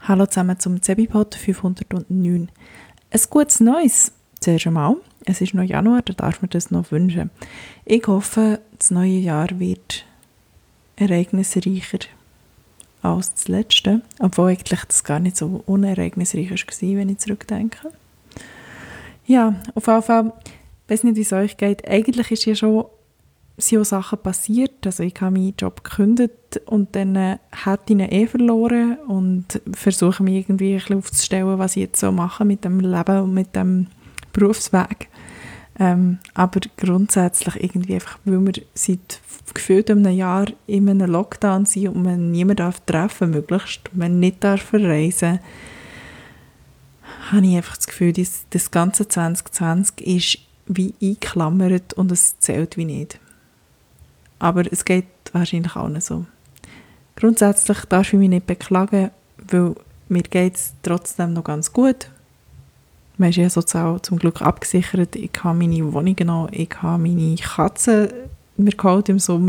Hallo zusammen zum Zebipod 509. Ein gutes Neues zuerst einmal. Es ist noch Januar, da darf man das noch wünschen. Ich hoffe, das neue Jahr wird ereignisreicher als das letzte, obwohl eigentlich das gar nicht so unereignisreich war, wenn ich zurückdenke. Ja, auf jeden Fall, ich weiß nicht, wie es euch geht. Eigentlich ist ja schon sind auch Sachen passiert. Also ich habe meinen Job gekündigt und dann hätte ich ihn verloren und versuche mich irgendwie ein bisschen aufzustellen, was ich jetzt so mache mit dem Leben und mit dem Berufsweg. Aber grundsätzlich irgendwie einfach, weil wir seit gefühlt einem Jahr in einem Lockdown sind und man niemanden treffen darf, möglichst, man nicht verreisen darf, habe ich einfach das Gefühl, das ganze 2020 ist wie eingeklammert und es zählt wie nicht. Aber es geht wahrscheinlich auch nicht so. Grundsätzlich darf ich mich nicht beklagen, weil mir geht es trotzdem noch ganz gut. Man ist ja sozial zum Glück abgesichert. Ich habe meine Wohnung noch, ich habe meine Katze mir geholt im Sommer.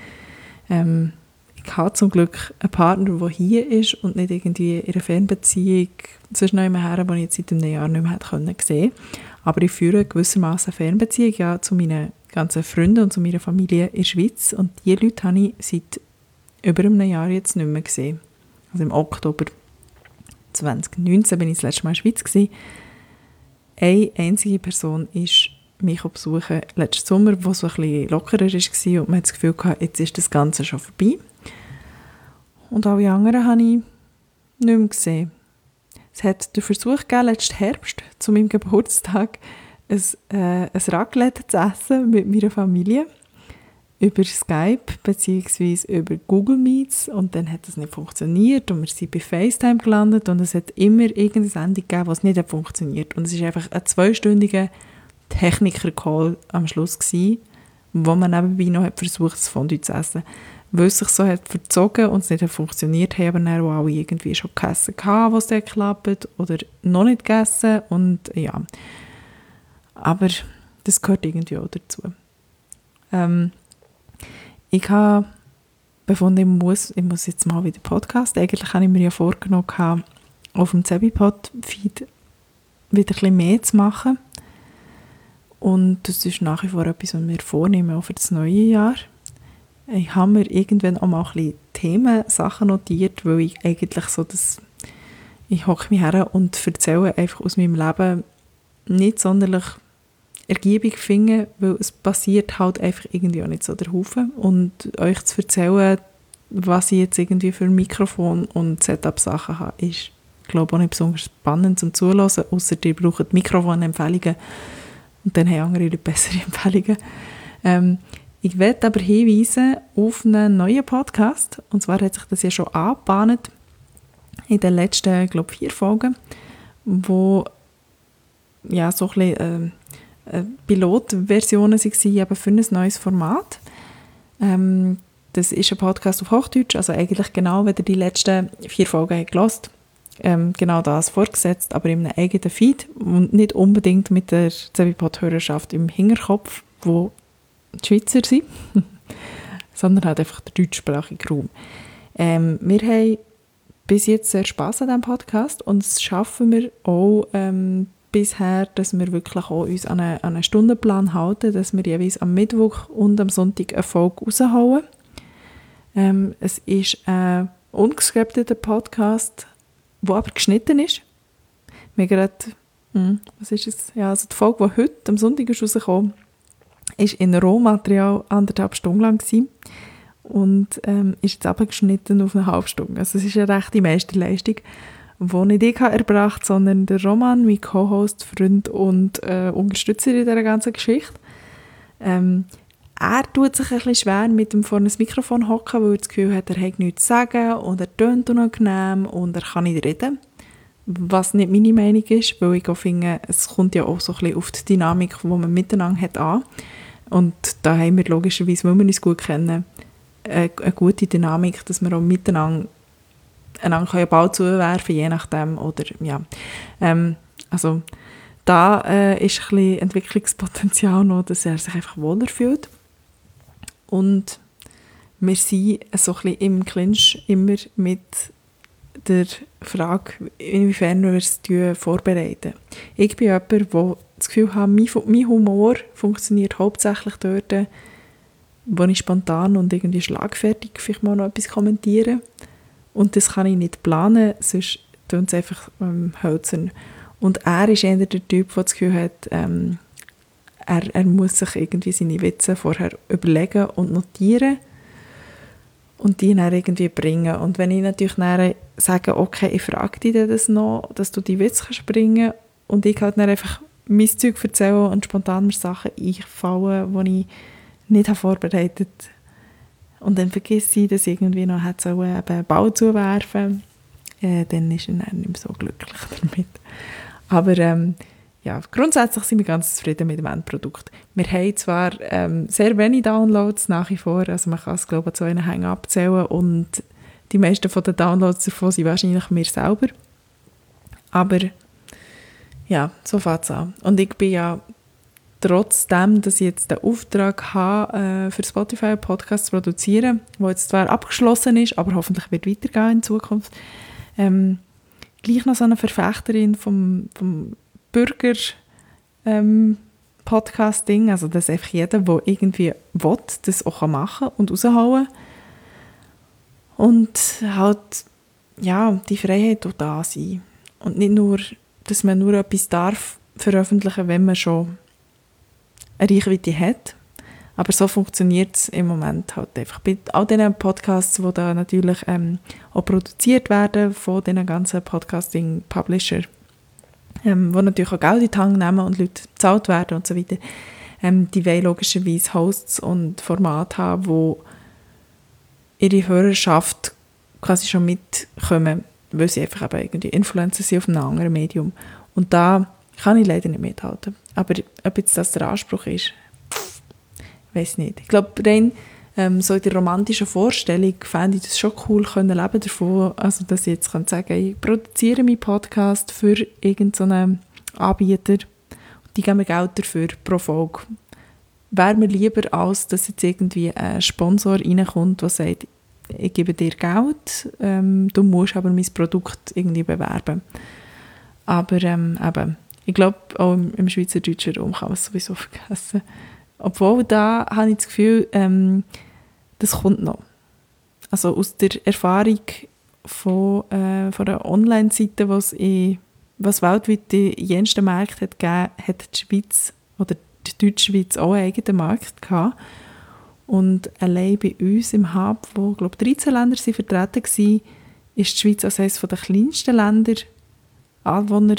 Ich habe zum Glück einen Partner, der hier ist und nicht irgendwie in einer Fernbeziehung sonst noch immer her, die ich jetzt seit einem Jahr nicht mehr sehen konnte. Aber ich führe gewissermaßen eine Fernbeziehung ja, zu meinen ganzen Freunden und zu meiner Familie in der Schweiz. Und diese Leute habe ich seit über einem Jahr jetzt nicht mehr gesehen. Also im Oktober 2019 bin ich das letzte Mal in der Schweiz gewesen. Eine einzige Person ist mich besuchen letzten Sommer, wo es so ein bisschen lockerer war und man hat das Gefühl gehabt, jetzt ist das Ganze schon vorbei. Und alle anderen habe ich nicht mehr gesehen. Es hat den Versuch gegeben, letzten Herbst, zu meinem Geburtstag, ein Raclette zu essen mit meiner Familie über Skype bzw. über Google Meets und dann hat das nicht funktioniert und wir sind bei FaceTime gelandet und es hat immer irgendeine Sendung gegeben, was nicht funktioniert und es war einfach ein 2-stündiger Techniker-Call am Schluss gewesen, wo man nebenbei noch hat versucht, das Fondue zu essen. Weil es sich so hat verzogen und es nicht funktioniert, haben aber dann auch alle irgendwie schon gegessen, was es geklappt oder noch nicht gegessen und ja. Aber das gehört irgendwie auch dazu. Ich habe befunden, ich muss jetzt mal wieder Podcast. Eigentlich habe ich mir ja vorgenommen, auf dem Zebipod-Feed wieder ein bisschen mehr zu machen. Und das ist nach wie vor etwas, was wir vornehmen, auch für das neue Jahr. Ich habe mir irgendwann auch mal ein bisschen Themensachen notiert, weil ich eigentlich so ich hocke mich her und erzähle einfach aus meinem Leben nicht sonderlich ergiebig finde, weil es passiert halt einfach irgendwie auch nicht so der Haufen. Und euch zu erzählen, was ich jetzt irgendwie für ein Mikrofon und Setup-Sachen habe, ist, glaube ich, auch nicht besonders spannend zum Zuhören, ausser ihr braucht Mikrofonempfehlungen und dann haben andere Leute bessere Empfehlungen. Ich werde aber hinweisen auf einen neuen Podcast, und zwar hat sich das ja schon angebahnt in den letzten, glaube ich, 4 Folgen, wo ja so ein bisschen Pilotversionen waren eben für ein neues Format. Das ist ein Podcast auf Hochdeutsch, also eigentlich genau, wenn ihr die letzten 4 Folgen gehört habt, genau das vorgesetzt, aber in einem eigenen Feed und nicht unbedingt mit der Zebipod-Hörerschaft im Hinterkopf, wo die Schweizer sind, sondern halt einfach der deutschsprachige Raum. Wir haben bis jetzt sehr Spass an diesem Podcast und das schaffen wir auch bisher, dass wir wirklich auch uns an einen Stundenplan halten, dass wir jeweils am Mittwoch und am Sonntag eine Folge raushauen. Es ist ein ungescripteter Podcast, der aber geschnitten ist. Wir gerade, was ist es? Ja, also die Folge, die heute am Sonntag ist rausgekommen, ist in Rohmaterial 1,5 Stunden lang gewesen und ist jetzt abgeschnitten auf eine halbe Stunde. Also es ist eine rechte Meisterleistung, die nicht ich erbracht habe, sondern der Roman, mein Co-Host, Freund und Unterstützer in dieser ganzen Geschichte. Er tut sich ein bisschen schwer mit dem vor einem Mikrofon hocken, weil er das Gefühl hat, er hat nichts zu sagen und er tönt unangenehm und er kann nicht reden. Was nicht meine Meinung ist, weil ich auch finde, es kommt ja auch so ein bisschen auf die Dynamik, die man miteinander hat, an. Und da haben wir logischerweise, weil wir uns gut kennen, eine gute Dynamik, dass wir auch miteinander einander Ball zuwerfen können, je nachdem. Oder, ja. Also da ist ein bisschen Entwicklungspotenzial noch, dass er sich einfach wohler fühlt. Und wir sind so ein bisschen im Clinch immer mit der Frage, inwiefern wir es vorbereiten. Ich bin jemand, der das Gefühl hat, mein Humor funktioniert hauptsächlich dort, wo ich spontan und irgendwie schlagfertig vielleicht mal noch etwas kommentiere. Und das kann ich nicht planen, sonst tun es einfach hölzern. Und er ist eher der Typ, der das Gefühl hat, er muss sich irgendwie seine Witze vorher überlegen und notieren und die dann irgendwie bringen. Und wenn ich natürlich dann sage, okay, ich frage dich das noch, dass du die Witze kannst bringen und ich halt dann einfach mein Zeug erzähle und spontan mir Sachen einfallen, die ich nicht vorbereitet habe. Und dann vergesse ich, dass ich irgendwie noch hätte einen Ball zuwerfen sollen. Dann ist er dann nicht mehr so glücklich damit. Aber ja, grundsätzlich sind wir ganz zufrieden mit dem Endprodukt. Wir haben zwar sehr wenig Downloads nach wie vor, also man kann es glaube ich zu einen Hängen abzählen und die meisten von den Downloads davon sind wahrscheinlich wir selber. Aber ja, so fängt es an. Und ich bin ja trotzdem, dass ich jetzt den Auftrag habe, für Spotify einen Podcast zu produzieren, der jetzt zwar abgeschlossen ist, aber hoffentlich wird weitergehen in Zukunft, gleich noch so eine Verfechterin vom Bürger Podcasting, also dass einfach jeder, der irgendwie will, das auch machen und raushauen und halt ja, die Freiheit auch da sein und nicht nur, dass man nur etwas darf veröffentlichen, wenn man schon eine Reichweite hat, aber so funktioniert es im Moment halt einfach. Bei all diesen Podcasts, die da natürlich auch produziert werden von diesen ganzen Podcasting-Publisher, die natürlich auch Geld in die Hand nehmen und Leute bezahlt werden und so weiter, die wollen logischerweise Hosts und Formate haben, die ihre Hörerschaft quasi schon mitkommen, weil sie einfach eben irgendwie Influencer sind auf einem anderen Medium. Und da kann ich leider nicht mithalten. Aber ob jetzt das der Anspruch ist, weiß nicht. Ich glaube, rein so in der romantischen Vorstellung fände ich das schon cool, können leben davon, also dass ich jetzt sagen kann, ich produziere meinen Podcast für irgendeinen Anbieter und die geben mir Geld dafür pro Folge. Wäre mir lieber, als dass jetzt irgendwie ein Sponsor reinkommt, der sagt, ich gebe dir Geld, du musst aber mein Produkt irgendwie bewerben. Aber eben, ich glaube, auch im schweizerdeutschen Raum kann man es sowieso vergessen. Obwohl, da habe ich das Gefühl, das kommt noch. Also aus der Erfahrung von einer Online-Seite, was weltweit in jensten Märkten hat gegeben, hat die Schweiz oder die Deutschschweiz auch einen eigenen Markt gehabt. Und allein bei uns im Hub, wo glaube 13 Länder sind vertreten waren, ist die Schweiz als eines der kleinsten Länder, Einwohner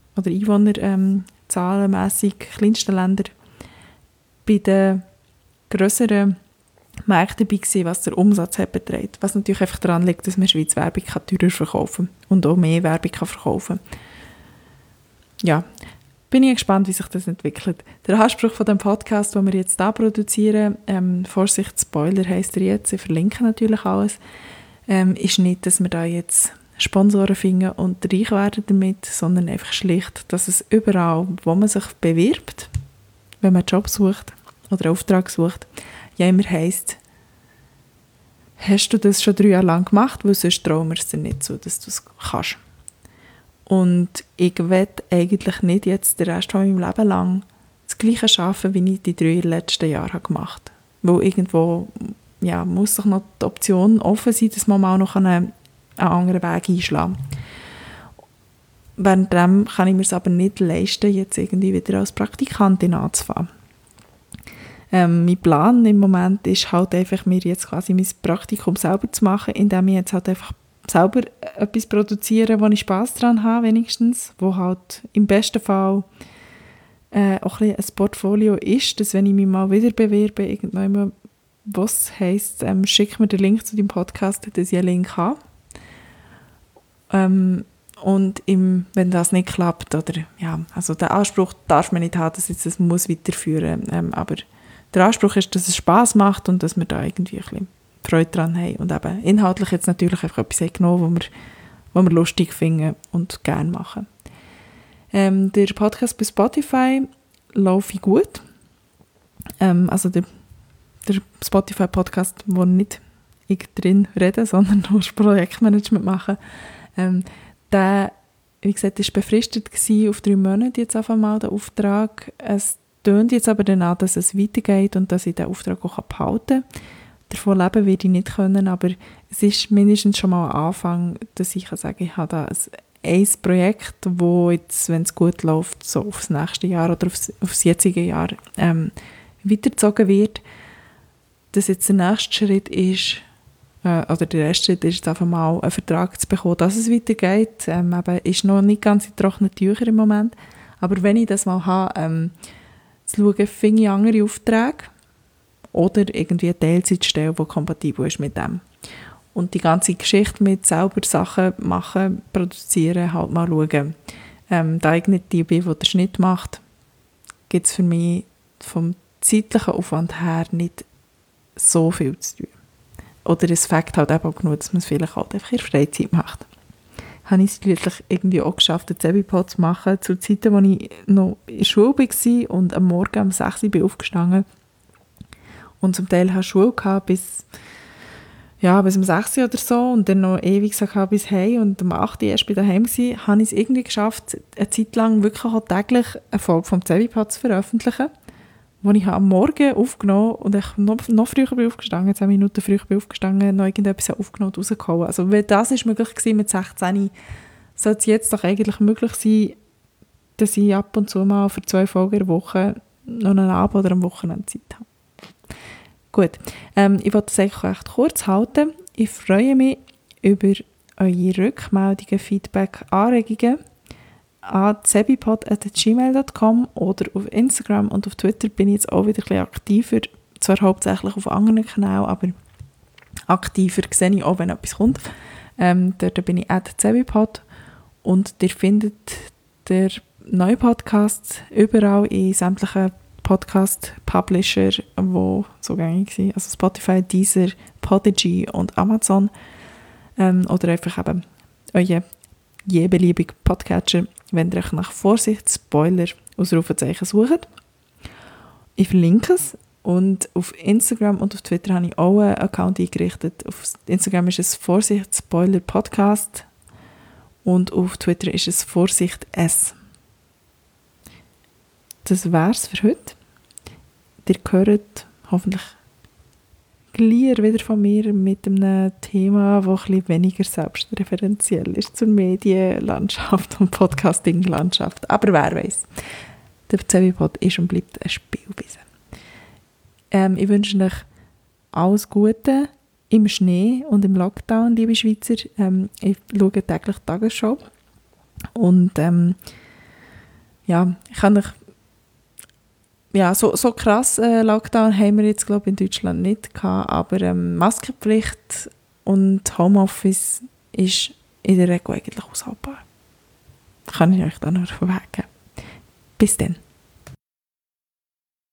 zahlenmässig kleinsten Länder, bei den grösseren Märkten dabei gewesen, was der Umsatz hat beträgt. Was natürlich einfach daran liegt, dass man Schweiz Werbung teurer verkaufen kann und auch mehr Werbung verkaufen kann. Ja, bin ich gespannt, wie sich das entwickelt. Der Anspruch von dem Podcast, den wir jetzt hier produzieren, Vorsicht, Spoiler heisst er jetzt, ich verlinke natürlich alles, ist nicht, dass wir da jetzt Sponsoren finden und reich werden damit, sondern einfach schlicht, dass es überall, wo man sich bewirbt, wenn man einen Job sucht oder einen Auftrag sucht, ja immer heisst, hast du das schon 3 Jahre lang gemacht, weil sonst trauen wir es dir nicht zu, dass du es kannst. Und ich will eigentlich nicht jetzt den Rest von meinem Leben lang das Gleiche arbeiten, wie ich die 3 letzten Jahre gemacht habe. Weil irgendwo ja, muss sich noch die Option offen sein, dass man mal noch einen anderen Weg einschlagen kann. Währenddem kann ich mir es aber nicht leisten, jetzt irgendwie wieder als Praktikantin anzufangen. Mein Plan im Moment ist halt einfach, mir jetzt quasi mein Praktikum selber zu machen, indem ich jetzt halt einfach selber etwas produziere, wo ich Spass daran habe, wenigstens, wo halt im besten Fall auch ein Portfolio ist, dass wenn ich mich mal wieder bewerbe, irgendwann was heisst, schick mir den Link zu deinem Podcast, dass ich einen Link habe. Und wenn das nicht klappt, oder ja, also den Anspruch darf man nicht haben, dass jetzt das muss weiterführen, aber der Anspruch ist, dass es Spass macht und dass wir da irgendwie ein bisschen Freude dran haben und eben inhaltlich jetzt natürlich einfach etwas genommen, was wir lustig finden und gerne machen. Der Podcast bei Spotify läuft gut. Also der Spotify-Podcast, wo nicht ich drin rede, sondern nur das Projektmanagement mache, Der, wie gesagt, war befristet auf 3 Monate jetzt auf einmal der Auftrag. Es tönt jetzt aber dann an, dass es weitergeht und dass ich den Auftrag auch behalten kann. Davon leben werde ich nicht können, aber es ist mindestens schon mal ein Anfang, dass ich sagen kann, ich habe da ein Projekt, das jetzt, wenn es gut läuft, so aufs nächste Jahr oder aufs jetzige Jahr weitergezogen wird. Dass jetzt der nächste Schritt ist, oder der erste Schritt ist, jetzt einfach mal einen Vertrag zu bekommen, dass es weitergeht. Eben, ist noch nicht ganz in trockenen Tüchern im Moment. Aber wenn ich das mal habe, zu schauen, finde ich andere Aufträge oder irgendwie eine Teilzeitstelle, die kompatibel ist mit dem. Und die ganze Geschichte mit selber Sachen machen, produzieren, halt mal schauen. Da ich nicht die bin, die den Schnitt macht, gibt es für mich vom zeitlichen Aufwand her nicht so viel zu tun. Oder es fängt halt eben auch genug, dass man es vielleicht halt einfach in der Freizeit macht. Habe ich es schließlich irgendwie auch geschafft, einen Zebipod zu machen, zu Zeiten, als ich noch in der Schule war und am Morgen um 6 Uhr bin aufgestanden. Und zum Teil hatte ich Schule bis um 6 Uhr oder so und dann noch ewig bis heim und um 8 Uhr erst bei daheim war, habe ich es irgendwie geschafft, eine Zeit lang wirklich auch täglich eine Folge vom Zebipod zu veröffentlichen, wo ich am Morgen aufgenommen und ich noch früher bin aufgestanden, 10 Minuten früher bin aufgestanden, noch irgendetwas aufgenommen und rausgehauen. Also wenn das ist möglich gewesen mit 16, sollte es jetzt doch eigentlich möglich sein, dass ich ab und zu mal für 2 Folgen in der Woche noch einen Abend oder am Wochenende Zeit habe. Gut, ich wollte es eigentlich recht kurz halten. Ich freue mich über eure Rückmeldungen, Feedback, Anregungen an zebipod@gmail.com oder auf Instagram und auf Twitter bin ich jetzt auch wieder ein bisschen aktiver, zwar hauptsächlich auf anderen Kanälen, aber aktiver sehe ich auch, wenn etwas kommt. Dort bin ich @zebipod und ihr findet den neuen Podcast überall in sämtlichen Podcast-Publisher, die so gängig sind, also Spotify, Deezer, Podigy und Amazon oder einfach eben euer je beliebiger Podcatcher, wenn ihr euch nach Vorsicht, Spoiler, Ausrufezeichen sucht. Ich verlinke es und auf Instagram und auf Twitter habe ich auch einen Account eingerichtet. Auf Instagram ist es Vorsicht, Spoiler Podcast und auf Twitter ist es Vorsicht S. Das wär's für heute. Ihr hört hoffentlich gleich wieder von mir mit einem Thema, das ein bisschen weniger selbstreferenziell ist zur Medienlandschaft und Podcasting-Landschaft. Aber wer weiß. Der Zebipod ist und bleibt ein Spielwiese. Ich wünsche euch alles Gute im Schnee und im Lockdown, liebe Schweizer. Ich schaue täglich die Tagesschau. Und ich kann euch so krass Lockdown haben wir jetzt, glaube ich, in Deutschland nicht gehabt, aber Maskenpflicht und Homeoffice ist in der Regel eigentlich aushaltbar. Kann ich euch da noch verwegen. Bis dann.